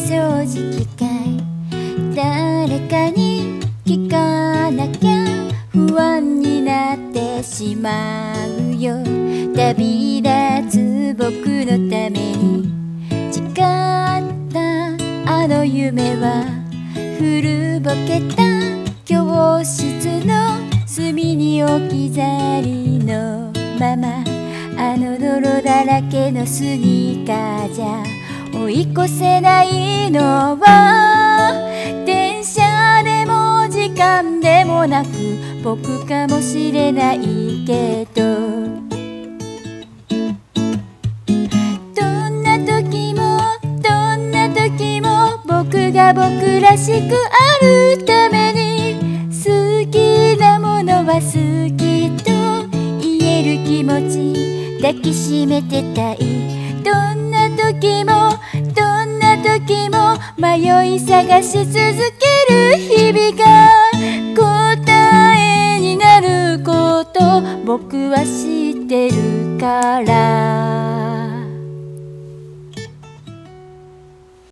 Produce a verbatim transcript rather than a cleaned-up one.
掃除機械誰かに聞かなきゃ不安になってしまうよ。旅立つ僕のために誓ったあの夢は古ぼけた教室の隅に置き去りのまま、あの泥だらけのスニーカーじゃ追い越せないのは電車でも時間でもなく僕かもしれないけど、どんな時もどんな時も僕が僕らしくあるために好きなものは好きと言える気持ち抱きしめてたい。どんな時もどんな時も迷い探し続ける日々が答えになること僕は知ってるから。